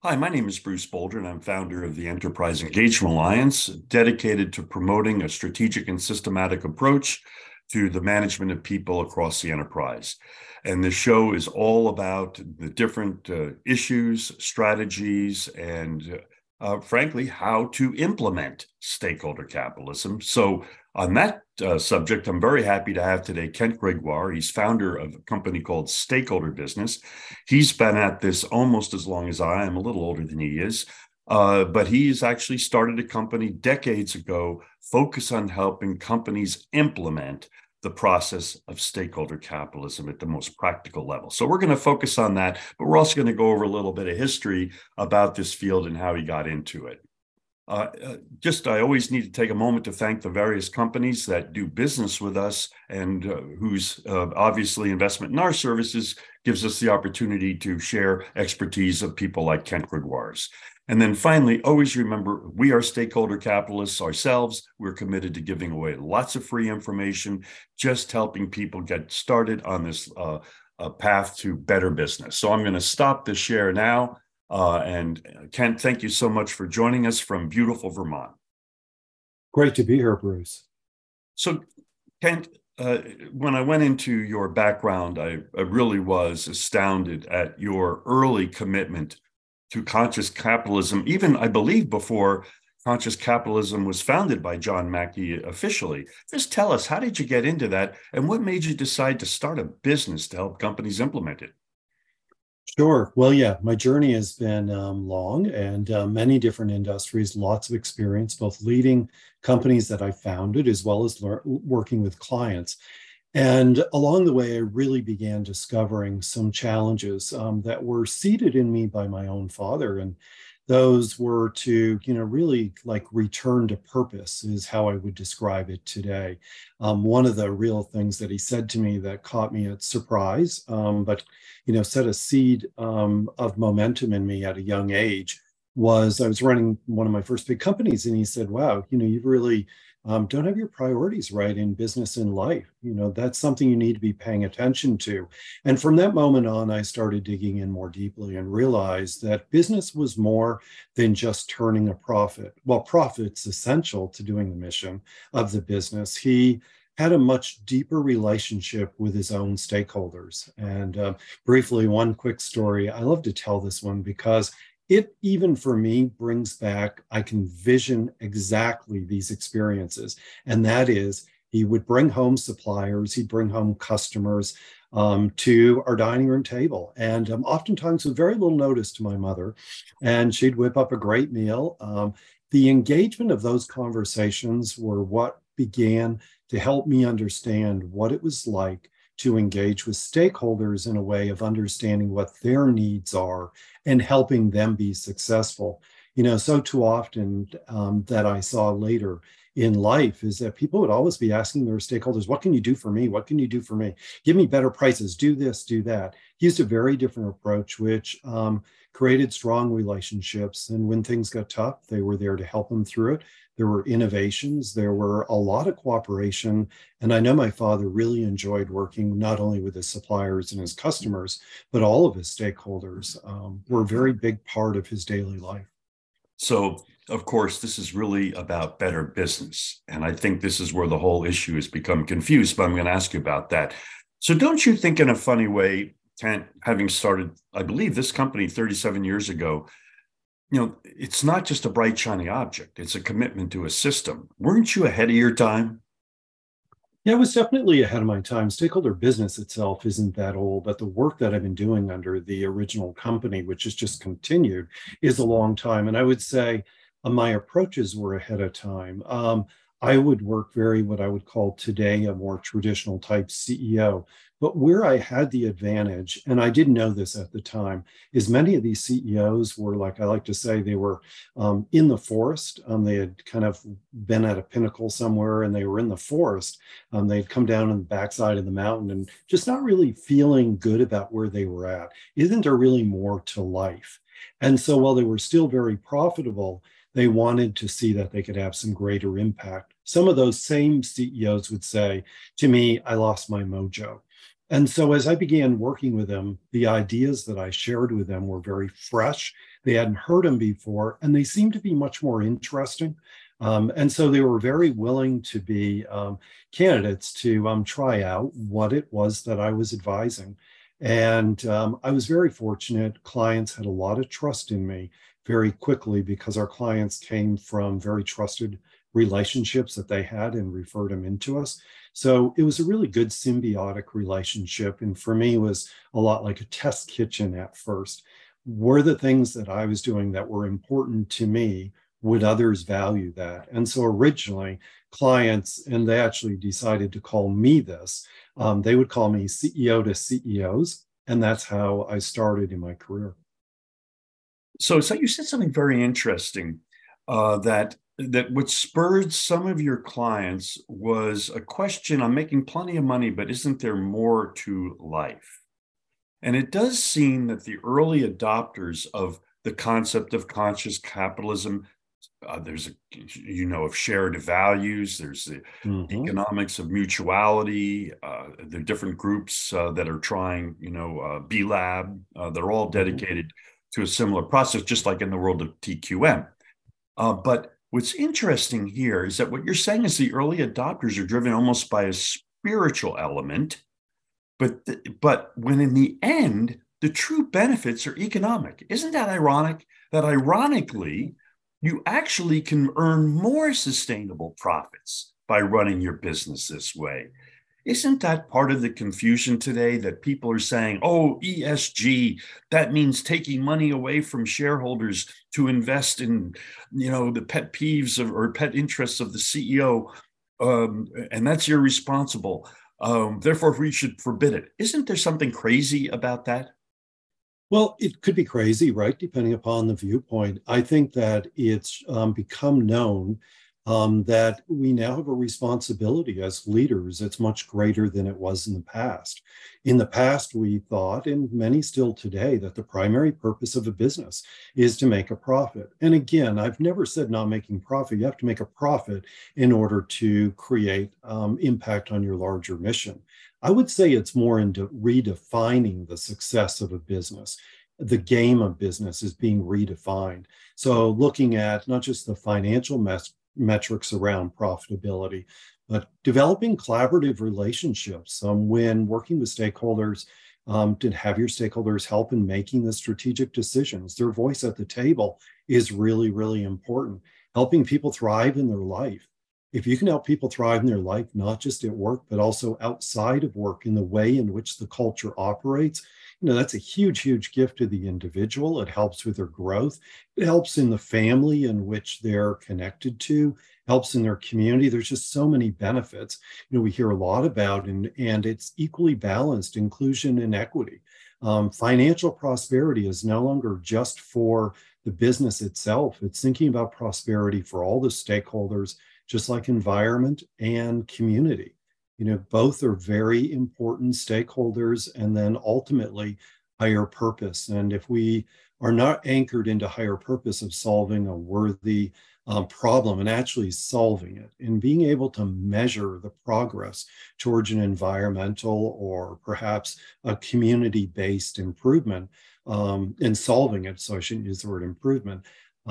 Hi, my name is Bruce Boulder, and I'm founder of the Enterprise Engagement Alliance, dedicated to promoting a strategic and systematic approach to the management of people across the enterprise. And the show is all about the different issues, strategies, and frankly, how to implement stakeholder capitalism. So, on that subject, I'm very happy to have today Kent Gregoire. He's founder of a company called Stakeholder Business. He's been at this almost as long as I am, a little older than he is. But he's actually started a company decades ago focused on helping companies implement the process of stakeholder capitalism at the most practical level. So we're going to focus on that, but we're also going to go over a little bit of history about this field and how he got into it. I always need to take a moment to thank the various companies that do business with us and whose obviously investment in our services gives us the opportunity to share expertise of people like Kent Gregoire's. And then finally, always remember, we are stakeholder capitalists ourselves. We're committed to giving away lots of free information, just helping people get started on this path to better business. So I'm going to stop the share now. And Kent, thank you so much for joining us from beautiful Vermont. Great to be here, Bruce. So, Kent, when I went into your background, I really was astounded at your early commitment to conscious capitalism, even I believe before conscious capitalism was founded by John Mackey officially. Just tell us, how did you get into that, and what made you decide to start a business to help companies implement it? Sure. Well, yeah, my journey has been long and many different industries, lots of experience, both leading companies that I founded as well as working with clients. And along the way, I really began discovering some challenges that were seeded in me by my own father. And those were to, really like return to purpose is how I would describe it today. One of the real things that he said to me that caught me at surprise, but, set a seed of momentum in me at a young age was I was running one of my first big companies. And he said, wow, you've really don't have your priorities right in business and life. That's something you need to be paying attention to. And from that moment on, I started digging in more deeply and realized that business was more than just turning a profit. Well, profit's essential to doing the mission of the business. He had a much deeper relationship with his own stakeholders. And briefly, one quick story. I love to tell this one because it even for me brings back, I can vision exactly these experiences. And that is, he would bring home suppliers, he'd bring home customers to our dining room table. And oftentimes with very little notice to my mother, and she'd whip up a great meal. The engagement of those conversations were what began to help me understand what it was like to engage with stakeholders in a way of understanding what their needs are and helping them be successful. So too often that I saw later in life is that people would always be asking their stakeholders, what can you do for me? What can you do for me? Give me better prices, do this, do that. He used a very different approach, which created strong relationships. And when things got tough, they were there to help them through it. There were innovations, there were a lot of cooperation. And I know my father really enjoyed working not only with his suppliers and his customers, but all of his stakeholders were a very big part of his daily life. So, of course, this is really about better business. And I think this is where the whole issue has become confused, but I'm going to ask you about that. So, don't you think, in a funny way, Kent, having started, I believe, this company 37 years ago, it's not just a bright, shiny object, it's a commitment to a system. Weren't you ahead of your time? Yeah, I was definitely ahead of my time. Stakeholder business itself isn't that old, but the work that I've been doing under the original company, which has just continued, is a long time. And I would say my approaches were ahead of time. I would work very what I would call today a more traditional type CEO. But where I had the advantage, and I didn't know this at the time, is many of these CEOs were like, I like to say, they were in the forest. They had kind of been at a pinnacle somewhere and they were in the forest. They'd come down on the backside of the mountain and just not really feeling good about where they were at. Isn't there really more to life? And so while they were still very profitable, they wanted to see that they could have some greater impact. Some of those same CEOs would say to me, I lost my mojo. And so as I began working with them, the ideas that I shared with them were very fresh. They hadn't heard them before, and they seemed to be much more interesting. And so they were very willing to be candidates to try out what it was that I was advising. And I was very fortunate. Clients had a lot of trust in me very quickly because our clients came from very trusted relationships that they had and referred them into us. So it was a really good symbiotic relationship. And for me, it was a lot like a test kitchen at first. Were the things that I was doing that were important to me, would others value that? And so originally, clients, and they actually decided to call me this, they would call me CEO to CEOs. And that's how I started in my career. So you said something very interesting, that what spurred some of your clients was a question: I'm making plenty of money, but isn't there more to life? And it does seem that the early adopters of the concept of conscious capitalism, there's of shared values, there's the Mhm. economics of mutuality, there are different groups that are trying, B Lab, they're all Mhm. dedicated to a similar process, just like in the world of TQM. But what's interesting here is that what you're saying is the early adopters are driven almost by a spiritual element, but when in the end, the true benefits are economic. Isn't that ironic? That ironically, you actually can earn more sustainable profits by running your business this way. Isn't that part of the confusion today, that people are saying, oh, ESG, that means taking money away from shareholders to invest in, the pet peeves or pet interests of the CEO, and that's irresponsible. Therefore, we should forbid it. Isn't there something crazy about that? Well, it could be crazy, right? Depending upon the viewpoint. I think that it's become known that we now have a responsibility as leaders that's much greater than it was in the past. In the past, we thought, and many still today, that the primary purpose of a business is to make a profit. And again, I've never said not making profit. You have to make a profit in order to create impact on your larger mission. I would say it's more into redefining the success of a business. The game of business is being redefined. So, looking at not just the financial metrics around profitability, but developing collaborative relationships when working with stakeholders. To have your stakeholders help in making the strategic decisions. Their voice at the table is really, really important. Helping people thrive in their life. If you can help people thrive in their life, not just at work, but also outside of work in the way in which the culture operates, that's a huge, huge gift to the individual. It helps with their growth. It helps in the family in which they're connected to, helps in their community. There's just so many benefits, we hear a lot about, and it's equally balanced inclusion and equity. Financial prosperity is no longer just for the business itself. It's thinking about prosperity for all the stakeholders, just like environment and community. Both are very important stakeholders, and then ultimately higher purpose. And if we are not anchored into higher purpose of solving a worthy problem and actually solving it and being able to measure the progress towards an environmental or perhaps a community-based improvement in solving it, so I shouldn't use the word improvement,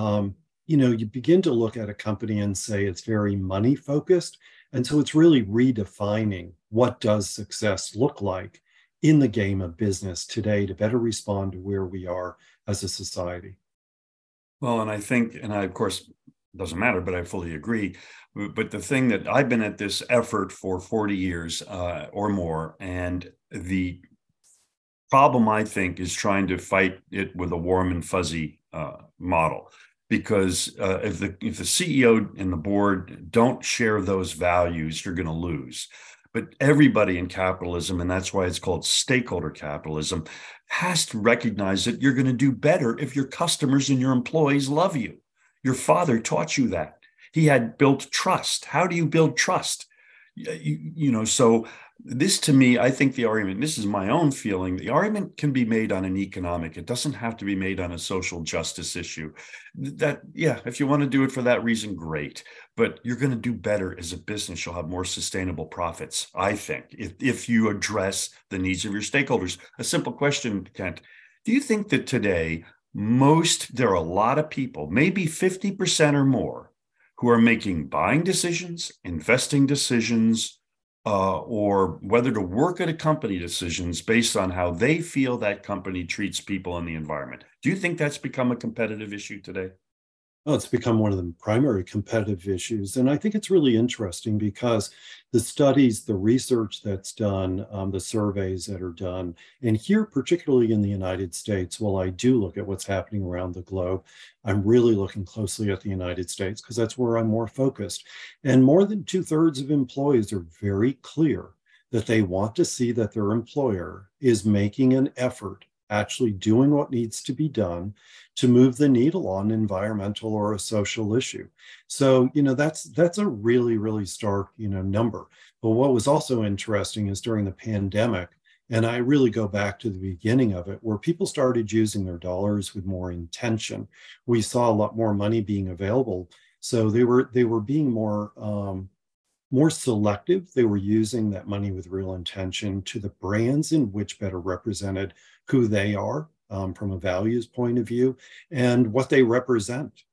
you begin to look at a company and say it's very money focused. And so it's really redefining what does success look like in the game of business today to better respond to where we are as a society. Well, and I think, and I, of course, doesn't matter, but I fully agree. But the thing that I've been at this effort for 40 years or more, and the problem, I think, is trying to fight it with a warm and fuzzy model. Because if the CEO and the board don't share those values, you're going to lose. But everybody in capitalism, and that's why it's called stakeholder capitalism, has to recognize that you're going to do better if your customers and your employees love you. Your father taught you that. He had built trust. How do you build trust? So this, to me, I think the argument, this is my own feeling, the argument can be made on an economic. It doesn't have to be made on a social justice issue. That, yeah, if you want to do it for that reason, great. But you're going to do better as a business. You'll have more sustainable profits, I think, if you address the needs of your stakeholders. A simple question, Kent. Do you think that today there are a lot of people, maybe 50% or more, who are making buying decisions, investing decisions, or whether to work at a company decisions based on how they feel that company treats people and the environment. Do you think that's become a competitive issue today? Oh, it's become one of the primary competitive issues. And I think it's really interesting because the studies, the research that's done, the surveys that are done, and here, particularly in the United States, while I do look at what's happening around the globe, I'm really looking closely at the United States because that's where I'm more focused. And more than two-thirds of employees are very clear that they want to see that their employer is making an effort, actually doing what needs to be done to move the needle on environmental or a social issue. So, that's a really, really stark, number. But what was also interesting is during the pandemic, and I really go back to the beginning of it, where people started using their dollars with more intention. We saw a lot more money being available. So they were being more selective. They were using that money with real intention to the brands in which better represented who they are, from a values point of view, and what they represent.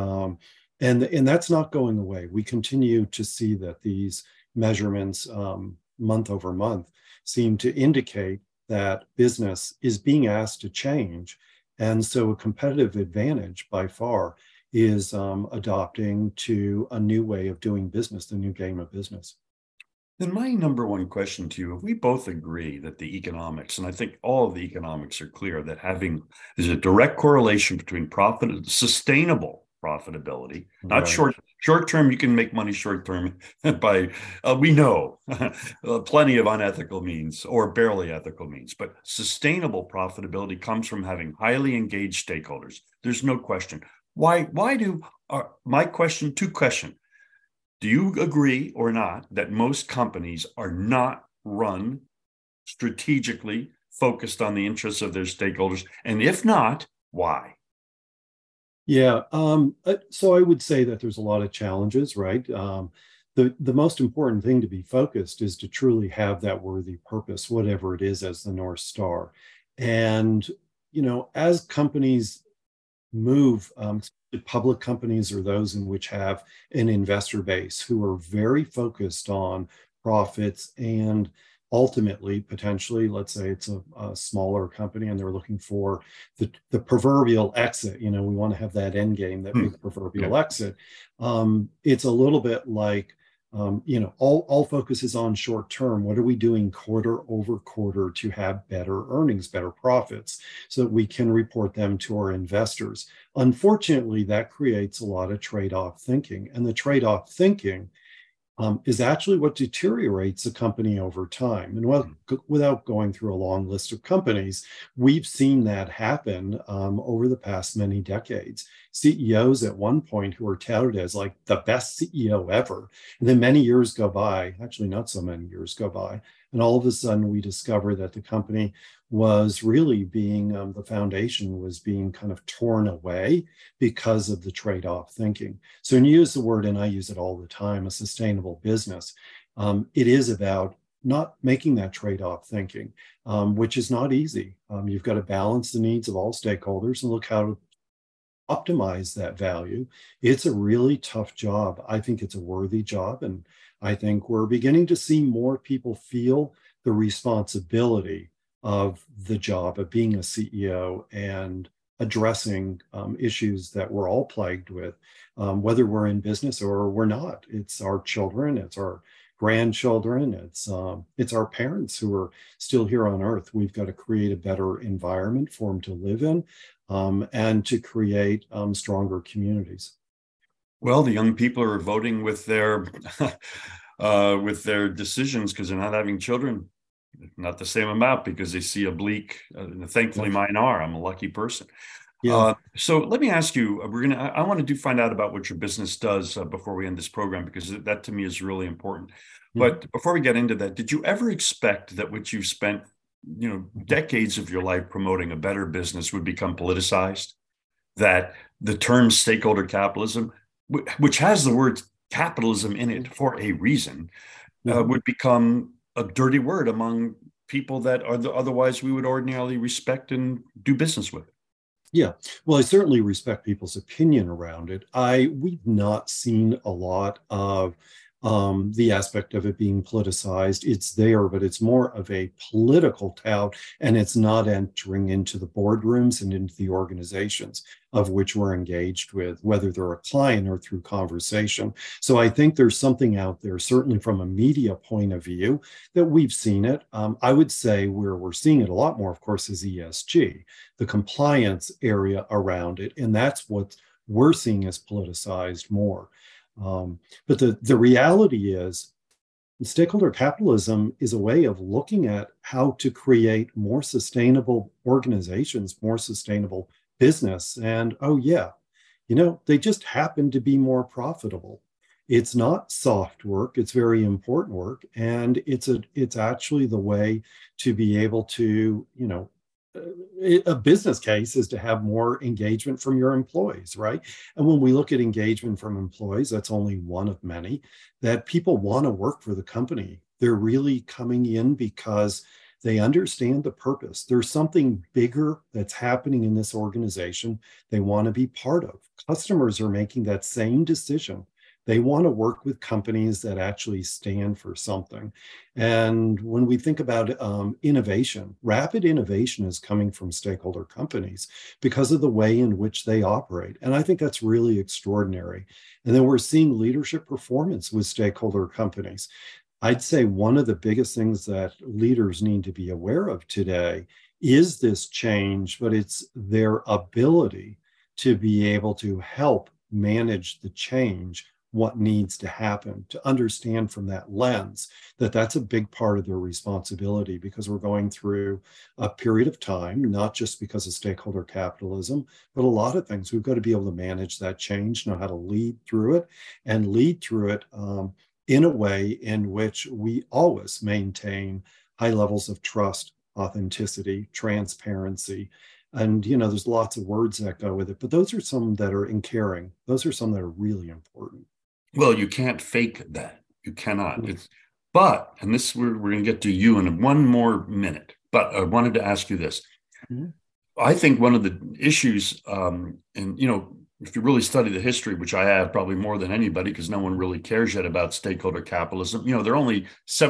And that's not going away. We continue to see that these measurements, month over month, seem to indicate that business is being asked to change. And so a competitive advantage by far is adopting to a new way of doing business, the new game of business. Then my number one question to you, if we both agree that the economics, and I think all of the economics are clear, that there's a direct correlation between sustainable profitability, not Right. short term, you can make money short term by, we know, plenty of unethical means or barely ethical means, but sustainable profitability comes from having highly engaged stakeholders. There's no question. Two questions. Do you agree or not that most companies are not run strategically focused on the interests of their stakeholders? And if not, why? Yeah. So I would say that there's a lot of challenges, right? The most important thing to be focused is to truly have that worthy purpose, whatever it is, as the North Star. And, as companies move, public companies or those in which have an investor base who are very focused on profits and ultimately, potentially, let's say it's a smaller company and they're looking for the proverbial exit. We want to have that end game, that big Yeah. proverbial exit. It's a little bit like, all focus is on short term. What are we doing quarter over quarter to have better earnings, better profits, so that we can report them to our investors? Unfortunately, that creates a lot of trade-off thinking. And the trade-off thinking is actually what deteriorates a company over time. And without going through a long list of companies, we've seen that happen over the past many decades. CEOs at one point who were touted as like the best CEO ever, and then many years go by, actually not so many years go by, and all of a sudden we discover that the company was really being, the foundation was being kind of torn away because of the trade-off thinking. So when you use the word, and I use it all the time, a sustainable business, it is about not making that trade-off thinking, which is not easy. You've got to balance the needs of all stakeholders and look how to optimize that value. It's a really tough job. I think it's a worthy job. And I think we're beginning to see more people feel the responsibility of the job of being a CEO and addressing issues that we're all plagued with, whether we're in business or we're not. It's our children, it's our grandchildren, it's our parents who are still here on Earth. We've got to create a better environment for them to live in, and to create stronger communities. Well, the young people are voting with their with their decisions because they're not having children. Not the same amount because they see a bleak. Thankfully, mine are. I'm a lucky person. Yeah. So let me ask you. I want to find out about what your business does before we end this program, because that to me is really important. But before we get into that, did you ever expect that what you've spent, decades of your life promoting a better business would become politicized? That the term stakeholder capitalism, which has the word capitalism in it for a reason, would become a dirty word among people that are otherwise we would ordinarily respect and do business with? Yeah, well, I certainly respect people's opinion around it. We've not seen a lot of the aspect of it being politicized. It's there, but it's more of a political tout, and it's not entering into the boardrooms and into the organizations of which we're engaged with, whether they're a client or through conversation. So I think there's something out there, certainly from a media point of view, that we've seen it. I would say where we're seeing it a lot more, of course, is ESG, the compliance area around it. And that's what we're seeing as politicized more. But the reality is, stakeholder capitalism is a way of looking at how to create more sustainable organizations, more sustainable business. And oh, yeah, they just happen to be more profitable. It's not soft work, it's very important work. And it's actually the way to be able to, a business case is to have more engagement from your employees, right? And when we look at engagement from employees, that's only one of many, that people want to work for the company. They're really coming in because they understand the purpose. There's something bigger that's happening in this organization they want to be part of. Customers are making that same decision. They want to work with companies that actually stand for something. And when we think about innovation, rapid innovation is coming from stakeholder companies because of the way in which they operate. And I think that's really extraordinary. And then we're seeing leadership performance with stakeholder companies. I'd say one of the biggest things that leaders need to be aware of today is this change, but it's their ability to be able to help manage the change, what needs to happen, to understand from that lens that that's a big part of their responsibility, because we're going through a period of time, not just because of stakeholder capitalism, but a lot of things. We've got to be able to manage that change, know how to lead through it, and lead through it in a way in which we always maintain high levels of trust, authenticity, transparency. And, there's lots of words that go with it, but those are some that are in caring. Those are some that are really important. Well, you can't fake that. You cannot. Mm-hmm. And this we're going to get to you in one more minute. But I wanted to ask you this. Mm-hmm. I think one of the issues, and if you really study the history, which I have probably more than anybody, because no one really cares yet about stakeholder capitalism. There are only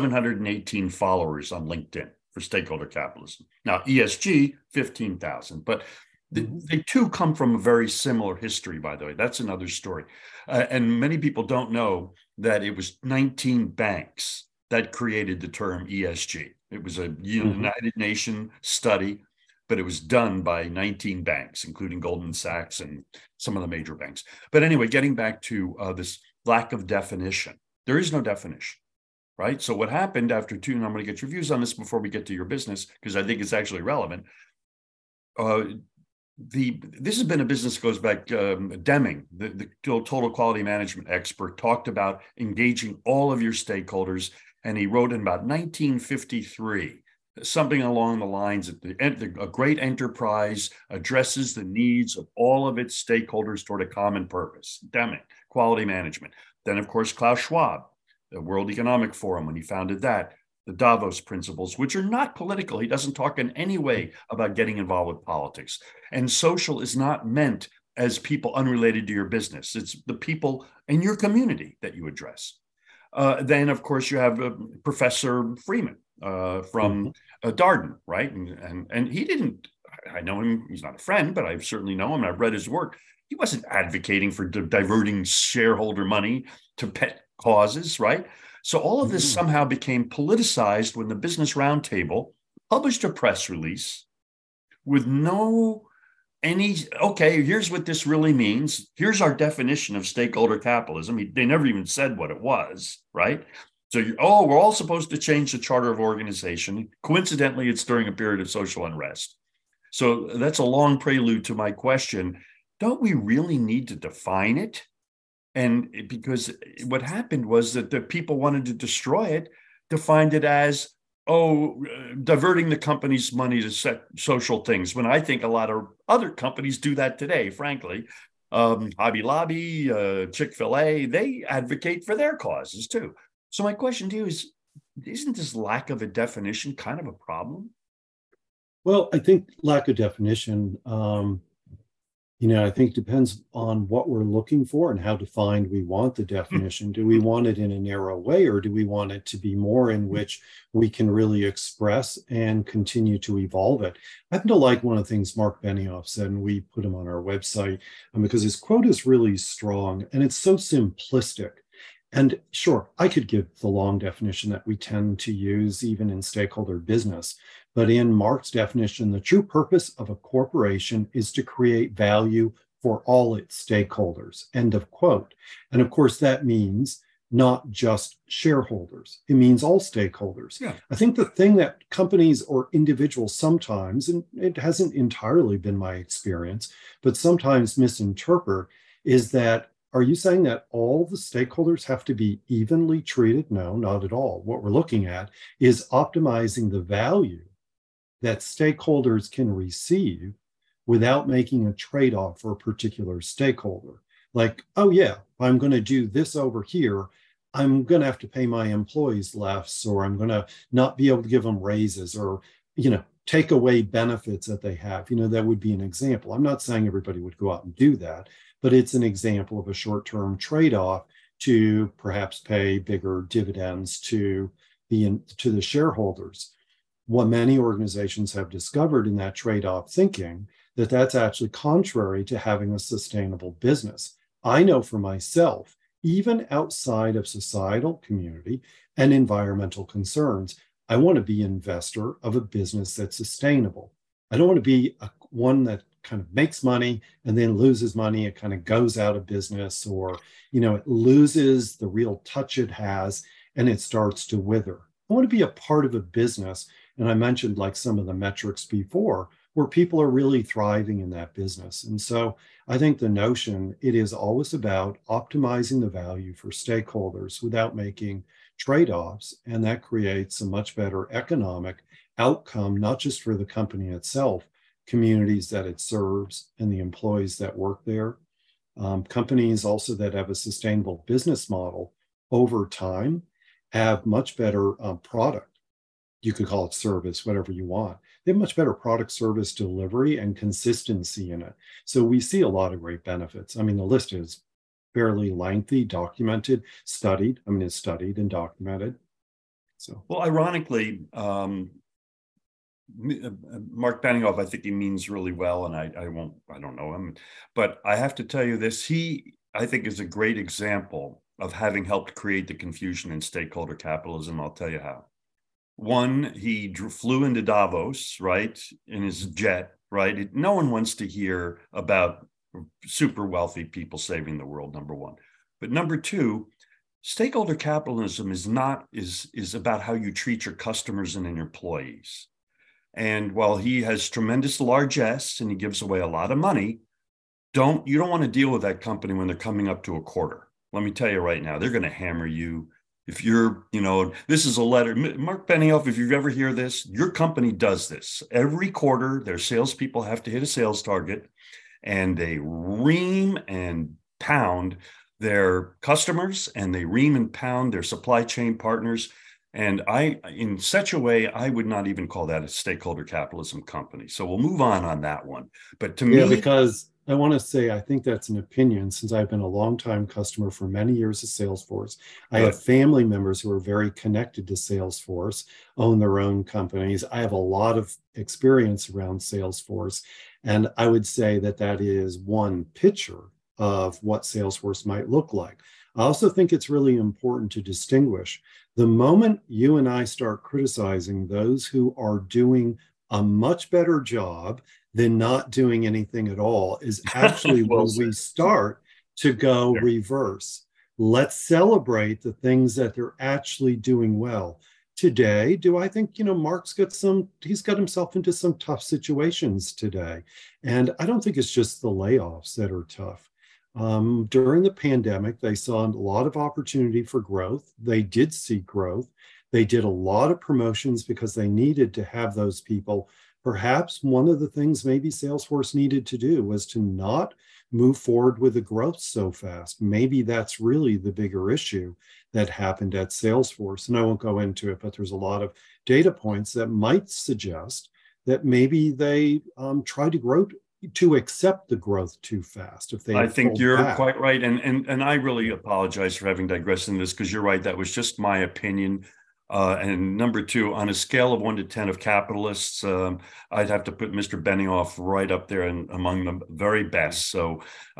718 followers on LinkedIn for stakeholder capitalism. Now, ESG, 15,000, but they too come from a very similar history, by the way. That's another story. And many people don't know that it was 19 banks that created the term ESG. It was a United Nations study, but it was done by 19 banks, including Goldman Sachs and some of the major banks. But anyway, getting back to this lack of definition, there is no definition, right? So what happened after two, and I'm going to get your views on this before we get to your business, because I think it's actually relevant. This has been a business that goes back. Deming, the total quality management expert, talked about engaging all of your stakeholders, and he wrote in about 1953 something along the lines that a great enterprise addresses the needs of all of its stakeholders toward a common purpose. Deming, quality management. Then, of course, Klaus Schwab, the World Economic Forum, when he founded that. The Davos principles, which are not political. He doesn't talk in any way about getting involved with politics. And social is not meant as people unrelated to your business. It's the people in your community that you address. Then, of course, you have Professor Freeman from Darden, right? And he didn't, I know him, he's not a friend, but I certainly know him, and I've read his work. He wasn't advocating for diverting shareholder money to pet causes, right? So all of this somehow became politicized when the Business Roundtable published a press release with okay, here's what this really means. Here's our definition of stakeholder capitalism. They never even said what it was, right? So, we're all supposed to change the charter of organization. Coincidentally, it's during a period of social unrest. So that's a long prelude to my question. Don't we really need to define it? And because what happened was that the people wanted to destroy it, defined it as, diverting the company's money to set social things, when I think a lot of other companies do that today, frankly. Hobby Lobby, Chick-fil-A, they advocate for their causes too. So my question to you is, isn't this lack of a definition kind of a problem? Well, I think lack of definition I think it depends on what we're looking for and how defined we want the definition. Do we want it in a narrow way, or do we want it to be more in which we can really express and continue to evolve it? I happen to like one of the things Mark Benioff said, and we put him on our website because his quote is really strong and it's so simplistic. And sure, I could give the long definition that we tend to use even in stakeholder business. But in Mark's definition, the true purpose of a corporation is to create value for all its stakeholders. End of quote. And of course, that means not just shareholders, it means all stakeholders. Yeah. I think the thing that companies or individuals sometimes, and it hasn't entirely been my experience, but sometimes misinterpret is that, are you saying that all the stakeholders have to be evenly treated? No, not at all. What we're looking at is optimizing the value that stakeholders can receive without making a trade-off for a particular stakeholder. Like, oh yeah, I'm going to do this over here. I'm going to have to pay my employees less, or I'm going to not be able to give them raises, or, take away benefits that they have. That would be an example. I'm not saying everybody would go out and do that, but it's an example of a short-term trade-off to perhaps pay bigger dividends to the shareholders. What many organizations have discovered in that trade-off thinking, that's actually contrary to having a sustainable business. I know for myself, even outside of societal community and environmental concerns, I want to be an investor of a business that's sustainable. I don't want to be one that kind of makes money and then loses money. It kind of goes out of business, or, it loses the real touch it has and it starts to wither. I want to be a part of a business. And I mentioned like some of the metrics before, where people are really thriving in that business. And so I think the notion, it is always about optimizing the value for stakeholders without making trade-offs. And that creates a much better economic outcome, not just for the company itself, communities that it serves, and the employees that work there. Companies also that have a sustainable business model over time have much better product. You could call it service, whatever you want. They have much better product service delivery and consistency in it. So we see a lot of great benefits. I mean, the list is fairly lengthy, documented, studied. I mean, it's studied and documented. So, well, ironically, Mark Benioff, I think he means really well, and I don't know him, but I have to tell you this, I think is a great example of having helped create the confusion in stakeholder capitalism. I'll tell you how. One, he flew into Davos, right, in his jet, right? No one wants to hear about super wealthy people saving the world, number one. But number two, stakeholder capitalism is about how you treat your customers and your employees. And while he has tremendous largesse and he gives away a lot of money, you don't want to deal with that company when they're coming up to a quarter. Let me tell you right now, they're going to hammer you. If you're, this is a letter, Mark Benioff, if you ever hear this, your company does this. Every quarter, their salespeople have to hit a sales target, and they ream and pound their customers, and they ream and pound their supply chain partners. And in such a way, I would not even call that a stakeholder capitalism company. So we'll move on that one. But to me, because I want to say, I think that's an opinion, since I've been a longtime customer for many years of Salesforce. I have family members who are very connected to Salesforce, own their own companies. I have a lot of experience around Salesforce. And I would say that is one picture of what Salesforce might look like. I also think it's really important to distinguish the moment you and I start criticizing those who are doing a much better job than not doing anything at all is actually when we start to go reverse. Let's celebrate the things that they're actually doing well. Today, do I think, Mark's he's got himself into some tough situations today. And I don't think it's just the layoffs that are tough. During the pandemic, they saw a lot of opportunity for growth. They did see growth. They did a lot of promotions because they needed to have those people. Perhaps one of the things maybe Salesforce needed to do was to not move forward with the growth so fast. Maybe that's really the bigger issue that happened at Salesforce. And I won't go into it, but there's a lot of data points that might suggest that maybe they tried to grow to accept the growth too fast if they I had think pulled you're back. quite right, and I really apologize for having digressed in this because you're right. That was just my opinion. And number two, on a scale of 1 to 10 of capitalists, I'd have to put Mr. Benioff right up there and among the very best. So,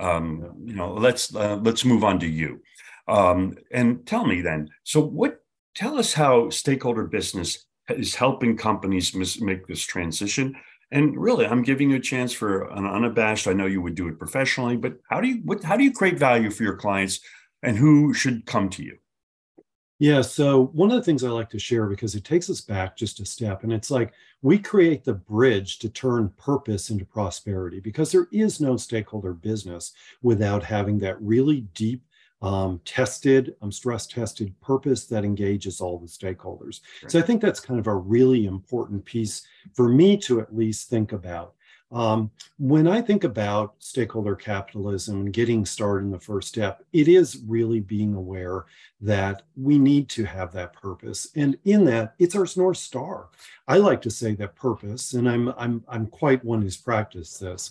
let's move on to you, and tell me then. So, Tell us how stakeholder business is helping companies make this transition. And really, I'm giving you a chance for an unabashed. I know you would do it professionally, but how do you create value for your clients, and who should come to you? Yeah, so one of the things I like to share because it takes us back just a step, and it's like we create the bridge to turn purpose into prosperity because there is no stakeholder business without having that really deep, tested, stress tested purpose that engages all the stakeholders. Right. So I think that's kind of a really important piece for me to at least think about. When I think about stakeholder capitalism and getting started in the first step, it is really being aware that we need to have that purpose, and in that, it's our North Star. I like to say that purpose, and I'm quite one who's practiced this.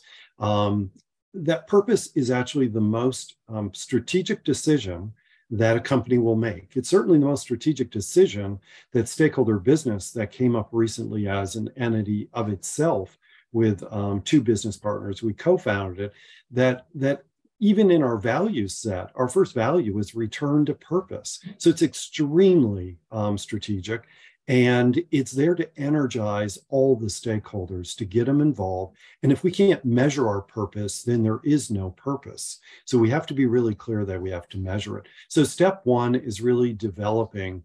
That purpose is actually the most strategic decision that a company will make. It's certainly the most strategic decision that stakeholder business that came up recently as an entity of itself with two business partners. We co-founded it. That even in our value set, our first value is return to purpose. So it's extremely strategic, and it's there to energize all the stakeholders to get them involved. And if we can't measure our purpose, then there is no purpose. So we have to be really clear that we have to measure it. So step one is really developing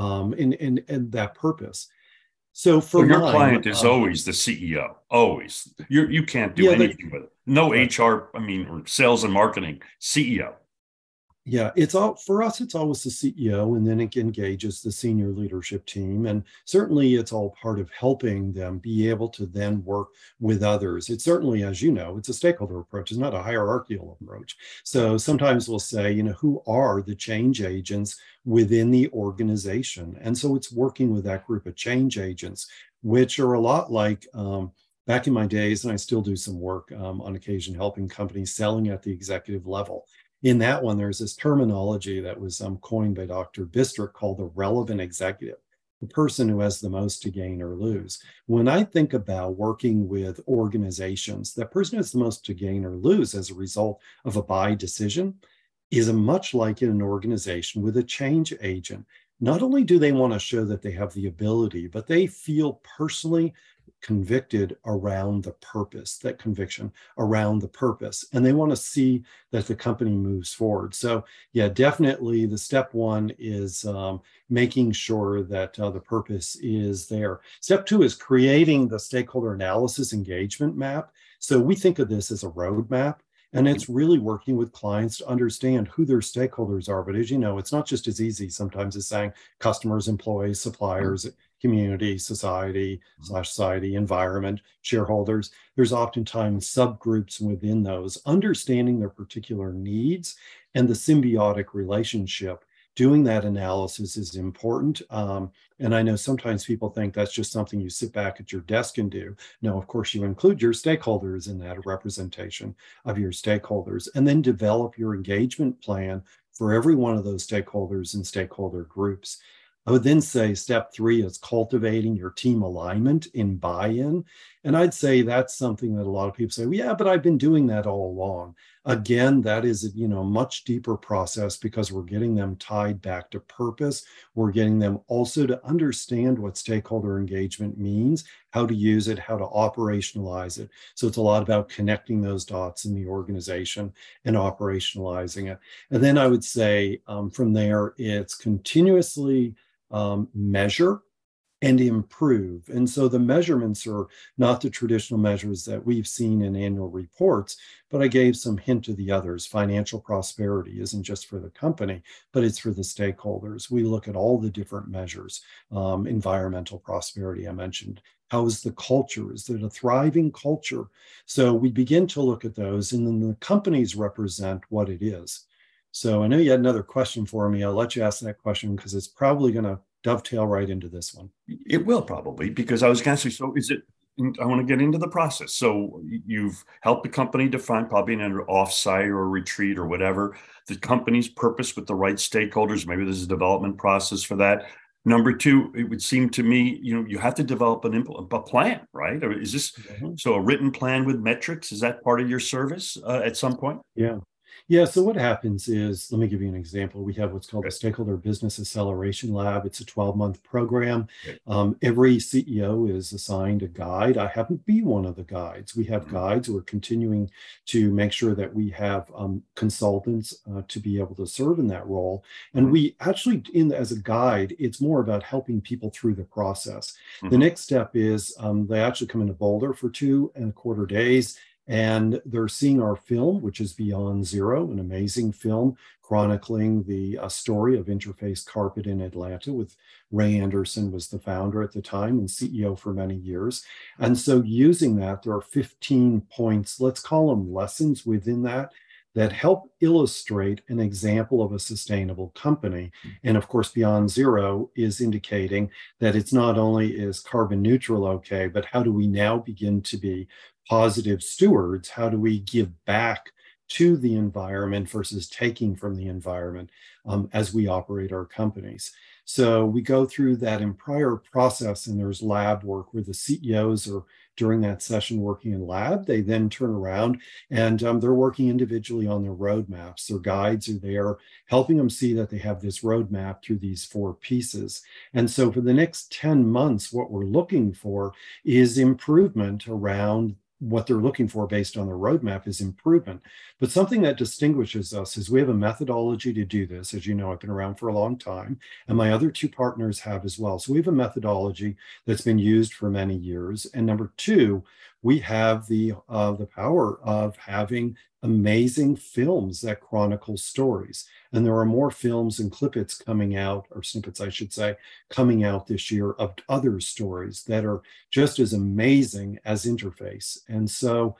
in that purpose. So So for your mine, client is always the CEO, always. You can't do yeah, anything with it. No right. HR, I mean, or sales and marketing, CEO. Yeah, it's all for us, it's always the CEO, and then it engages the senior leadership team. And certainly it's all part of helping them be able to then work with others. It's certainly, as you know, it's a stakeholder approach, it's not a hierarchical approach. So sometimes we'll say, who are the change agents within the organization? And so it's working with that group of change agents, which are a lot like back in my days, and I still do some work on occasion helping companies selling at the executive level. In that one, there's this terminology that was coined by Dr. Bistrick called the relevant executive, the person who has the most to gain or lose. When I think about working with organizations, that person who has the most to gain or lose as a result of a buy decision is much like in an organization with a change agent. Not only do they want to show that they have the ability, but they feel personally convicted around the purpose, that conviction around the purpose. And they want to see that the company moves forward. So, yeah, definitely the step one is making sure that the purpose is there. Step two is creating the stakeholder analysis engagement map. So we think of this as a roadmap. And it's really working with clients to understand who their stakeholders are. But as you know, it's not just as easy sometimes as saying customers, employees, suppliers, community, society, environment, shareholders. There's oftentimes subgroups within those, understanding their particular needs and the symbiotic relationship. Doing that analysis is important. And I know sometimes people think that's just something you sit back at your desk and do. No, of course, you include your stakeholders in that representation of your stakeholders, and then develop your engagement plan for every one of those stakeholders and stakeholder groups. I would then say step three is cultivating your team alignment in buy-in. And I'd say that's something that a lot of people say, well, yeah, but I've been doing that all along. Again, that is a much deeper process because we're getting them tied back to purpose. We're getting them also to understand what stakeholder engagement means, how to use it, how to operationalize it. So it's a lot about connecting those dots in the organization and operationalizing it. And then I would say from there, it's continuously measure and improve. And so the measurements are not the traditional measures that we've seen in annual reports, but I gave some hint to the others. Financial prosperity isn't just for the company, but it's for the stakeholders. We look at all the different measures. Environmental prosperity, I mentioned. How is the culture? Is it a thriving culture? So we begin to look at those, and then the companies represent what it is. So I know you had another question for me. I'll let you ask that question because it's probably going to dovetail right into this one. It will probably, because I was going to say, so I want to get into the process. So you've helped the company define, probably in an offsite or a retreat or whatever, the company's purpose with the right stakeholders. Maybe there's a development process for that. Number two, it would seem to me, you have to develop a plan, right? Or is this Mhm. so a written plan with metrics? Is that part of your service at some point? Yeah. Yeah. So what happens is, let me give you an example. We have what's called the Okay. Stakeholder Business Acceleration Lab. It's a 12-month program. Okay. Every CEO is assigned a guide. I happen to be one of the guides. We have Mhm. guides. We're continuing to make sure that we have consultants to be able to serve in that role. And Mhm. we actually, as a guide, it's more about helping people through the process. The Mhm. next step is they actually come into Boulder for 2.25 days, and they're seeing our film, which is Beyond Zero, an amazing film chronicling the story of Interface Carpet in Atlanta. With Ray Anderson was the founder at the time and CEO for many years. And so using that, there are 15 points, let's call them lessons within that, that help illustrate an example of a sustainable company. And of course, Beyond Zero is indicating that it's not only is carbon neutral okay, but how do we now begin to be positive stewards? How do we give back to the environment versus taking from the environment as we operate our companies? So we go through that entire process, and there's lab work where the CEOs are during that session working in lab. They then turn around and they're working individually on their roadmaps. Their guides are there helping them see that they have this roadmap through these 4 pieces. And so for the next 10 months, what we're looking for is improvement around what they're looking for based on their roadmap is improvement. But something that distinguishes us is we have a methodology to do this. As you know, I've been around for a long time, and my other 2 partners have as well. So we have a methodology that's been used for many years. And number two, we have the power of having amazing films that chronicle stories. And there are more films and clippets coming out, or snippets, I should say, coming out this year of other stories that are just as amazing as Interface. And so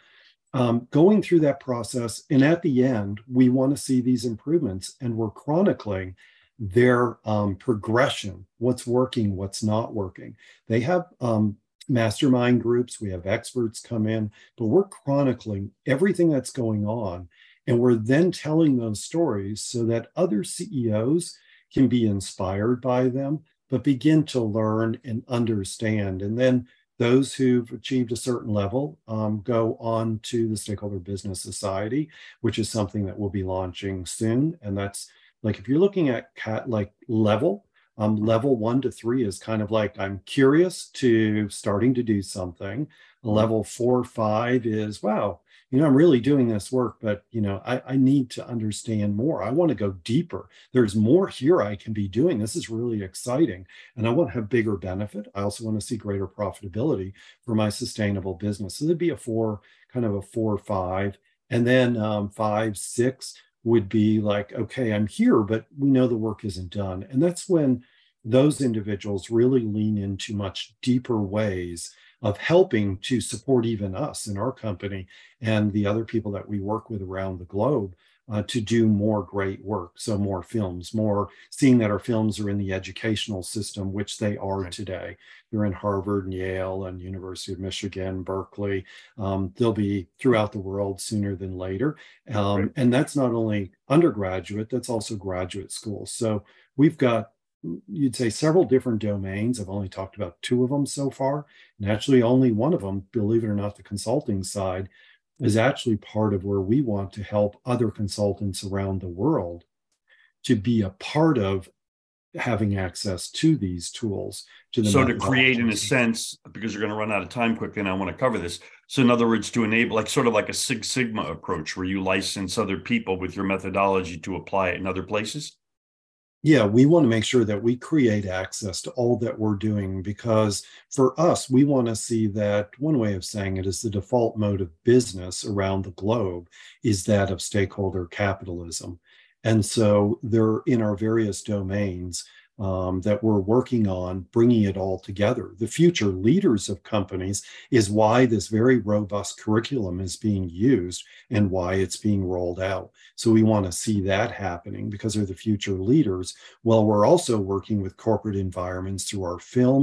going through that process, and at the end, we want to see these improvements, and we're chronicling their progression, what's working, what's not working. They have mastermind groups, we have experts come in, but we're chronicling everything that's going on. And we're then telling those stories so that other CEOs can be inspired by them, but begin to learn and understand. And then those who've achieved a certain level go on to the Stakeholder Business Society, which is something that we'll be launching soon. And that's like, if you're looking at like level 1 to 3 is kind of like I'm curious to starting to do something. Mhm. Level 4, 5 is, wow, I'm really doing this work, but I need to understand more. I want to go deeper. There's more here I can be doing. This is really exciting. And I want to have bigger benefit. I also want to see greater profitability for my sustainable business. So there'd be a four, kind of a 4, 5. And then 5, 6 would be like, okay, I'm here, but we know the work isn't done. And that's when those individuals really lean into much deeper ways of helping to support even us in our company and the other people that we work with around the globe to do more great work. So more films, more seeing that our films are in the educational system, which they are Right. today. They're in Harvard and Yale and University of Michigan, Berkeley. They'll be throughout the world sooner than later. Right. And that's not only undergraduate, that's also graduate school. So we've got, you'd say, several different domains. I've only talked about 2 of them so far. And actually, only one of them, believe it or not, the consulting side, is actually part of where we want to help other consultants around the world to be a part of having access to these tools, to the So to create, in a methodologies. sense, because you're going to run out of time quickly, and I want to cover this. So in other words, to enable, like sort of like a Six Sigma approach, where you license other people with your methodology to apply it in other places. Yeah, we want to make sure that we create access to all that we're doing, because for us, we want to see that one way of saying it is the default mode of business around the globe is that of stakeholder capitalism. And so they're in our various domains that we're working on bringing it all together. The future leaders of companies is why this very robust curriculum is being used and why it's being rolled out. So we want to see that happening because they're the future leaders. Well, we're also working with corporate environments through our film,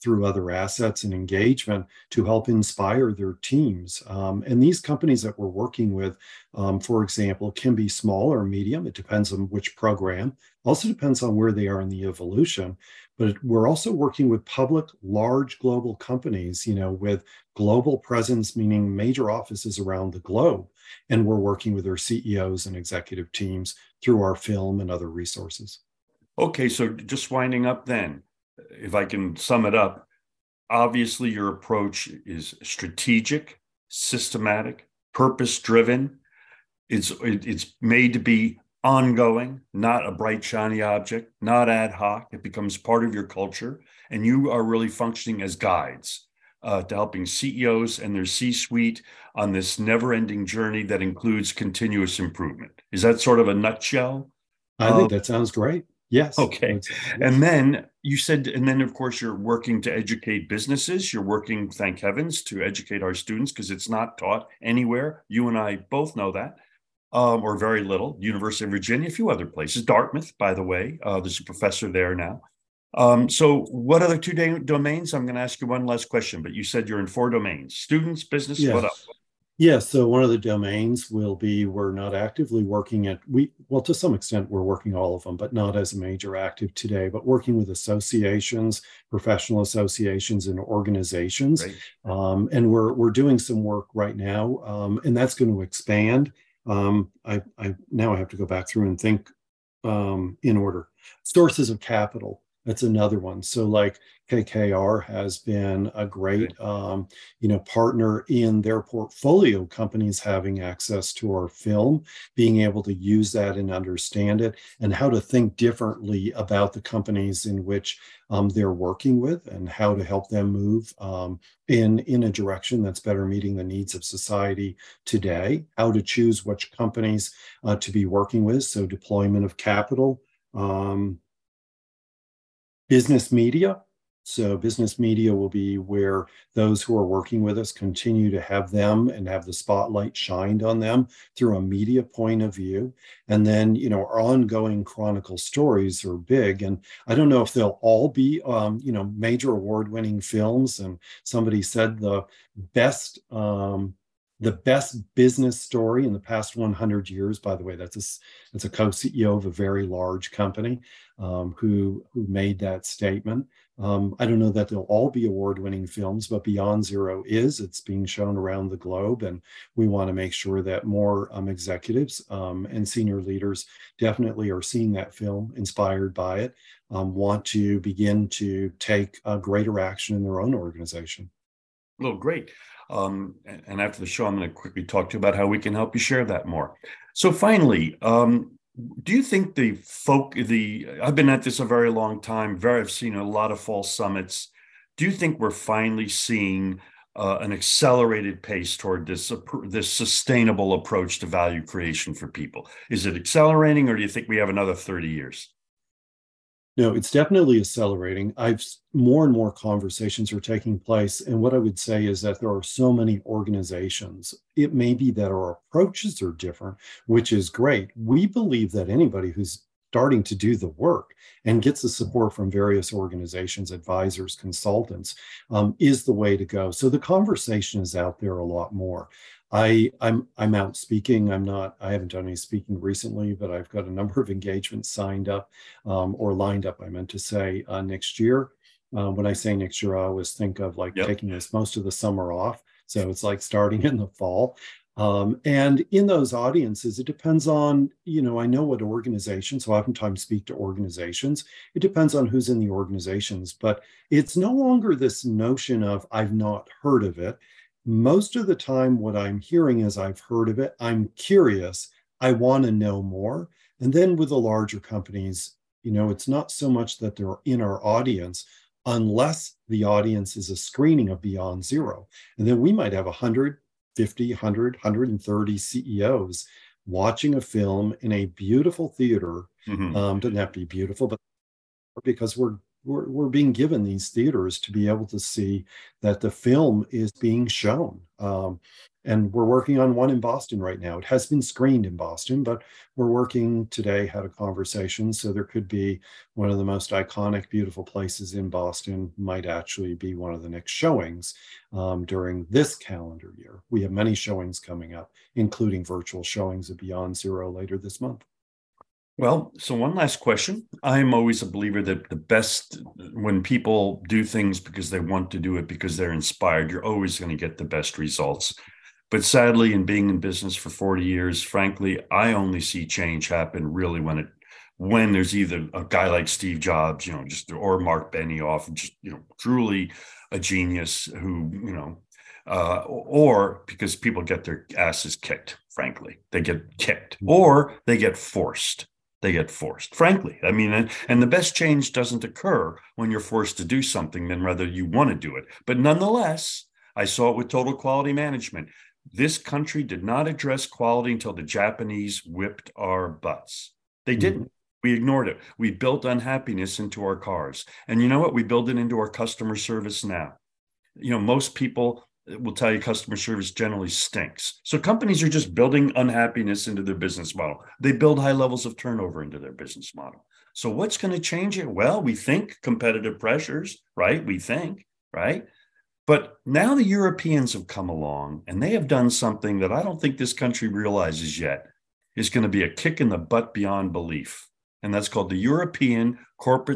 through other assets and engagement to help inspire their teams. And these companies that we're working with, for example, can be small or medium. It depends on which program. Also depends on where they are in the evolution. But we're also working with public, large global companies, with global presence, meaning major offices around the globe. And we're working with their CEOs and executive teams through our film and other resources. Okay, so just winding up then, if I can sum it up, obviously your approach is strategic, systematic, purpose-driven. It's made to be ongoing, not a bright, shiny object, not ad hoc. It becomes part of your culture, and you are really functioning as guides to helping CEOs and their C-suite on this never-ending journey that includes continuous improvement. Is that sort of a nutshell? I think that sounds great. Yes. Okay. Yes. And then you said, and then of course you're working to educate businesses. You're working, thank heavens, to educate our students because it's not taught anywhere. You and I both know that, or very little. University of Virginia, a few other places. Dartmouth, by the way, there's a professor there now. So what other two domains? I'm going to ask you one last question, but you said you're in 4 domains: students, business, what else? Yes. Yes, so one of the domains will be we're not actively working at well, to some extent we're working all of them, but not as a major active today, but working with associations, professional associations and organizations. Right. And we're doing some work right now, and that's going to expand. I now I have to go back through and think in order. Sources of capital. That's another one. So like KKR has been a great, partner in their portfolio companies having access to our film, being able to use that and understand it, and how to think differently about the companies in which they're working with, and how to help them move in a direction that's better meeting the needs of society today. How to choose which companies to be working with. So deployment of capital. Business media. So business media will be where those who are working with us continue to have them and have the spotlight shined on them through a media point of view. And then, our ongoing chronicle stories are big. And I don't know if they'll all be, major award-winning films. And somebody said best, the best business story in the past 100 years, by the way, that's a co-CEO of a very large company who made that statement. I don't know that they'll all be award-winning films, but Beyond Zero is. It's being shown around the globe, and we want to make sure that more executives and senior leaders definitely are seeing that film, inspired by it, want to begin to take greater action in their own organization. Well, great. And after the show, I'm going to quickly talk to you about how we can help you share that more. So finally, do you think I've been at this a very long time, I've seen a lot of fall summits. Do you think we're finally seeing an accelerated pace toward this sustainable approach to value creation for people? Is it accelerating, or do you think we have another 30 years? No, it's definitely accelerating. More and more conversations are taking place. And what I would say is that there are so many organizations. It may be that our approaches are different, which is great. We believe that anybody who's starting to do the work and gets the support from various organizations, advisors, consultants, is the way to go. So the conversation is out there a lot more. I'm out speaking. I haven't done any speaking recently, but I've got a number of engagements signed up or lined up, I meant to say, next year. When I say next year, I always think of taking most of the summer off. So it's like starting in the fall. And in those audiences, it depends on, I know what organizations, so I oftentimes speak to organizations. It depends on who's in the organizations, but it's no longer this notion of I've not heard of it. Most of the time, what I'm hearing is I've heard of it. I'm curious. I want to know more. And then with the larger companies, it's not so much that they're in our audience unless the audience is a screening of Beyond Zero. And then we might have 150, 100, 130 CEOs watching a film in a beautiful theater. Doesn't have to be beautiful, but because we're being given these theaters to be able to see that the film is being shown. And we're working on one in Boston right now. It has been screened in Boston, but we're working today, had a conversation. So there could be one of the most iconic, beautiful places in Boston might actually be one of the next showings during this calendar year. We have many showings coming up, including virtual showings of Beyond Zero later this month. Well, so one last question. I'm always a believer that the best, when people do things because they want to do it because they're inspired, you're always going to get the best results. But sadly, in being in business for 40 years, frankly, I only see change happen really when there's either a guy like Steve Jobs, just or Mark Benioff, just truly a genius who, or because people get their asses kicked, frankly, they get kicked or they get forced. They get forced, frankly. I mean, and the best change doesn't occur when you're forced to do something, than rather you want to do it. But nonetheless, I saw it with Total Quality Management. This country did not address quality until the Japanese whipped our butts. They didn't. We ignored it. We built unhappiness into our cars. And you know what? We build it into our customer service now. Most people will tell you customer service generally stinks. So companies are just building unhappiness into their business model. They build high levels of turnover into their business model. So what's going to change it? Well, we think competitive pressures, right? We think, right? But now the Europeans have come along and they have done something that I don't think this country realizes yet is going to be a kick in the butt beyond belief. And that's called the European Corporate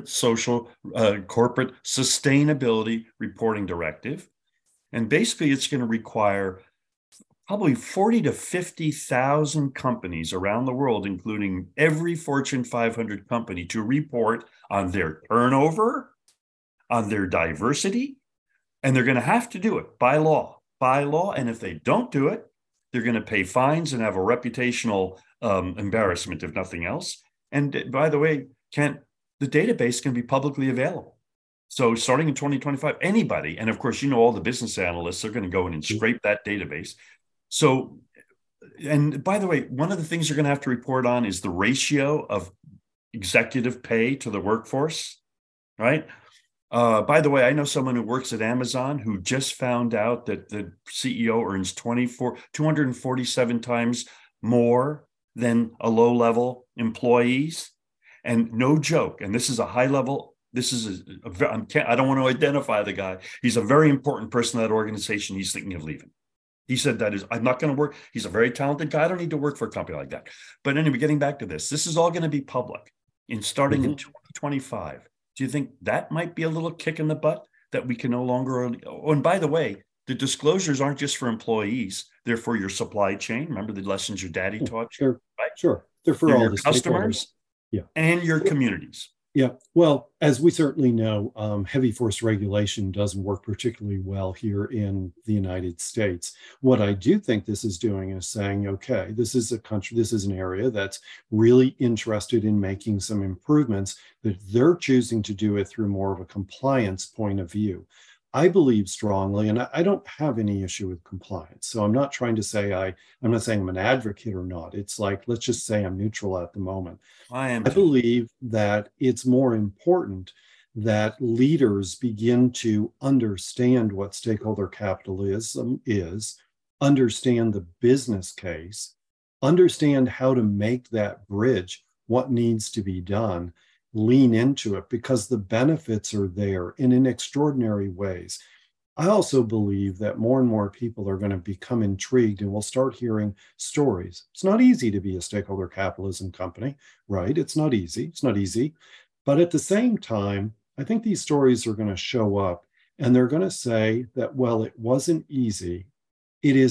Sustainability Reporting Directive. And basically, it's going to require probably 40 to 50,000 companies around the world, including every Fortune 500 company, to report on their turnover, on their diversity, and they're going to have to do it by law. And if they don't do it, they're going to pay fines and have a reputational embarrassment, if nothing else. And by the way, Kent, the database can be publicly available. So starting in 2025, anybody, and of course, all the business analysts are going to go in and scrape that database. So, and by the way, one of the things you're going to have to report on is the ratio of executive pay to the workforce, right? By the way, I know someone who works at Amazon who just found out that the CEO earns 247 times more than a low-level employees. And no joke, and this is a high-level, I don't want to identify the guy. He's a very important person in that organization. He's thinking of leaving. He said I'm not going to work. He's a very talented guy. I don't need to work for a company like that. But anyway, getting back to this is all going to be public starting in 2025. Do you think that might be a little kick in the butt that we can no longer? Oh, and by the way, the disclosures aren't just for employees. They're for your supply chain. Remember the lessons your daddy taught you? Sure, right? Sure. They're for all your the customers and your communities. Yeah, well, as we certainly know, heavy force regulation doesn't work particularly well here in the United States. What I do think this is doing is saying, okay, this is a country, this is an area that's really interested in making some improvements, but they're choosing to do it through more of a compliance point of view. I believe strongly, and I don't have any issue with compliance. So I'm not trying to say I'm not saying I'm an advocate or not. It's like, let's just say I'm neutral at the moment. I believe that it's more important that leaders begin to understand what stakeholder capitalism is, understand the business case, understand how to make that bridge, what needs to be done, lean into it because the benefits are there and in extraordinary ways. I also believe that more and more people are going to become intrigued and we'll start hearing stories. It's not easy to be a stakeholder capitalism company, right? It's not easy. It's not easy. But at the same time, I think these stories are going to show up and they're going to say that, well, it wasn't easy. It is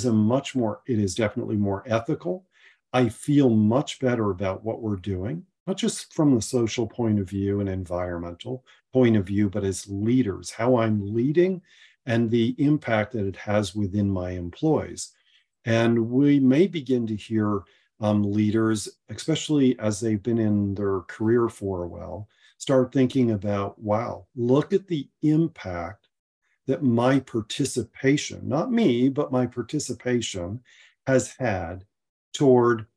definitely more ethical. I feel much better about what we're doing, not just from the social point of view and environmental point of view, but as leaders, how I'm leading and the impact that it has within my employees. And we may begin to hear leaders, especially as they've been in their career for a while, start thinking about, wow, look at the impact that my participation, not me, but my participation has had toward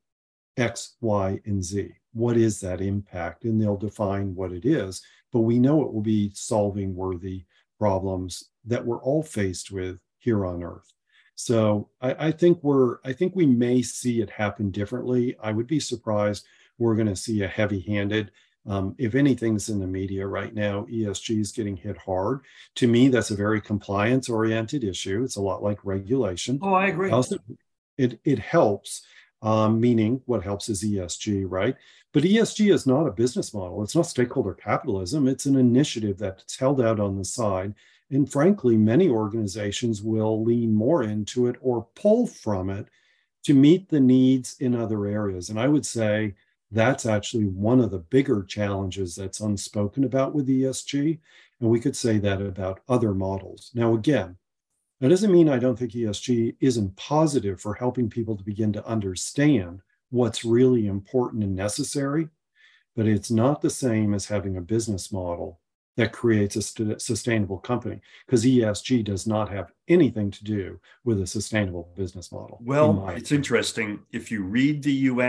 X, Y, and Z. What is that impact? And they'll define what it is, but we know it will be solving worthy problems that we're all faced with here on Earth. So I think we may see it happen differently. I would be surprised we're going to see a heavy-handed. If anything's in the media right now, ESG is getting hit hard. To me, that's a very compliance-oriented issue. It's a lot like regulation. Oh, I agree. Also, it helps, meaning what helps is ESG, right? But ESG is not a business model. It's not stakeholder capitalism. It's an initiative that's held out on the side. And frankly, many organizations will lean more into it or pull from it to meet the needs in other areas. And I would say that's actually one of the bigger challenges that's unspoken about with ESG. And we could say that about other models. Now, again, that doesn't mean I don't think ESG isn't positive for helping people to begin to understand what's really important and necessary, but it's not the same as having a business model that creates a sustainable company, because ESG does not have anything to do with a sustainable business model, in Well, my it's opinion. interesting. If you read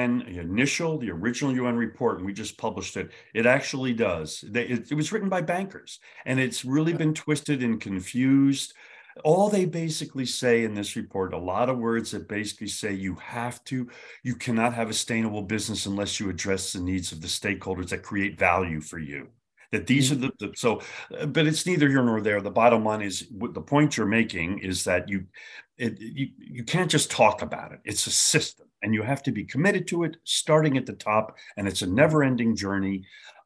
the original UN report, and we just published it, it actually does. It was written by bankers, and it's really been twisted and confused. All they basically say in this report, a lot of words that basically say you cannot have a sustainable business unless you address the needs of the stakeholders that create value for you. That these are but it's neither here nor there. The bottom line is what the point you're making is that you can't just talk about it. It's a system, and you have to be committed to it, starting at the top, and it's a never-ending journey.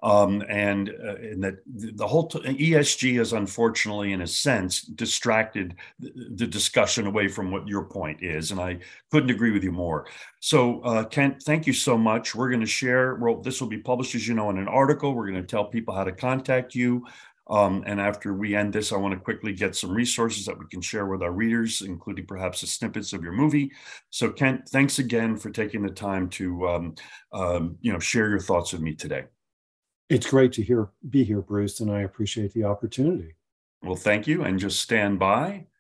And that the whole ESG has unfortunately, in a sense, distracted the discussion away from what your point is, and I couldn't agree with you more. So, Kent, thank you so much. We're going to share. Well, this will be published, as you know, in an article. We're going to tell people how to contact you. And after we end this, I want to quickly get some resources that we can share with our readers, including perhaps the snippets of your movie. So, Kent, thanks again for taking the time to share your thoughts with me today. It's great to be here, Bruce, and I appreciate the opportunity. Well, thank you, and just stand by.